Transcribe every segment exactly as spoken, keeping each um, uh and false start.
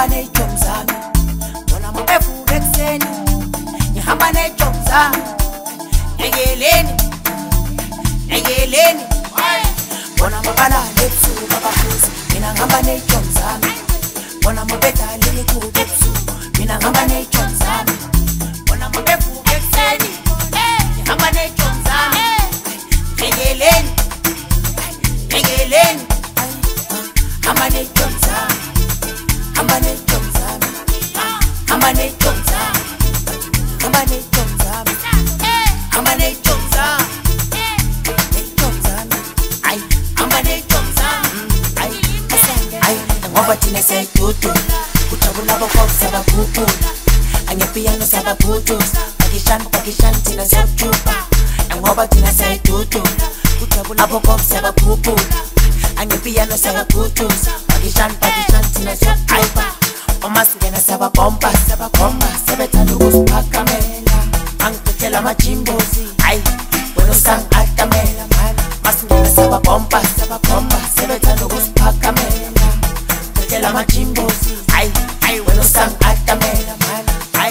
nejom zami, bona mabevuka ekuseni, ngihamba nejom zami, ekeleni, ekeleni, bona mabalala ebusuku abafuzi, mina ngihamba nejom zami, bona mabedala imikhuba ebusuku, mina ngihamba nejom zami, bona mabevuka ekuseni, ngihamba nejom zami, ekeleni, ekeleni, ngihamba nejom zami, ngihamba nejom zami, ngihamba nejom zami, ngihamba nejom zami, ngihamba nejom zami, nejom zami, ay, ngihamba nejom zami, ay, ay, ngoba thina siyayidudula, kujabula abokhokho siyabakhuphula, angepiyano siyababhuduza, pakishani pakishani thina siyakujuba, ngoba thina siyayidudula, kujabula abokhokho siyabakhuphula, angepiyano siyababhuduza, pakishani pakishani thina siyakujuba, uma singena siyababomba siyababomba, sebethanda ukusiphakamela, angibhekela amajimbozi, ayi wena usangi-atamela mani, masingena siyababomba siyababomba, sebethanda ukusiphakamela, bhekela amajimbozi, ayi ayi wena usangi-atamela mani, ayi.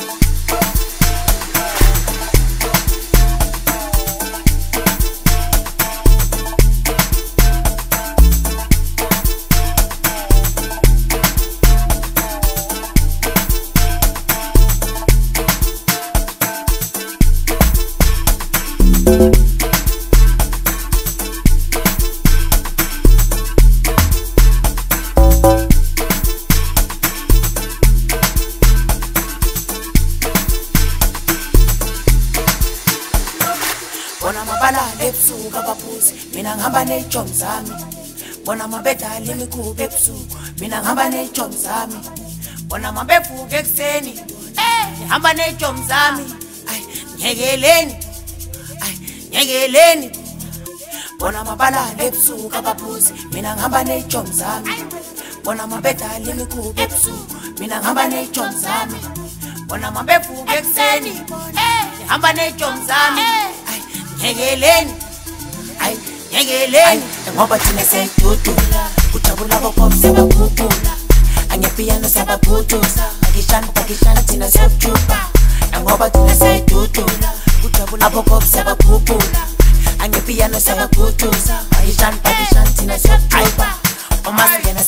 Bona mabalala ebusuku abaphuzi, mina ngihamba nejom zami, bona mabedala imikhuba ebusuku, mina ngihamba nejom zami, bona mabevuka ekuseni, ngihamba nejom zami, ay, nyekeleni, ay, nyekeleni, bona mabalala ebusuku abaphuzi, mina ngihamba nejom zami, bona mabedala imikhuba ebusuku, mina ngihamba nejom zami, bona mabevuka ekuseni, ngihamba nejom zami, nyekeleni, ay, nyekeleni, ngoba thina siyayidudula, kujabula abokhokho siyabakhuphula, angepiyano siyababhuduza, pakishani pakishani thina siyakujuba, ngoba thina siyayidudula, kujabula abokhokho siyabakhuphula, angepiyano siyababhuduza, pakishani pakishani thina siyakujuba, uma singena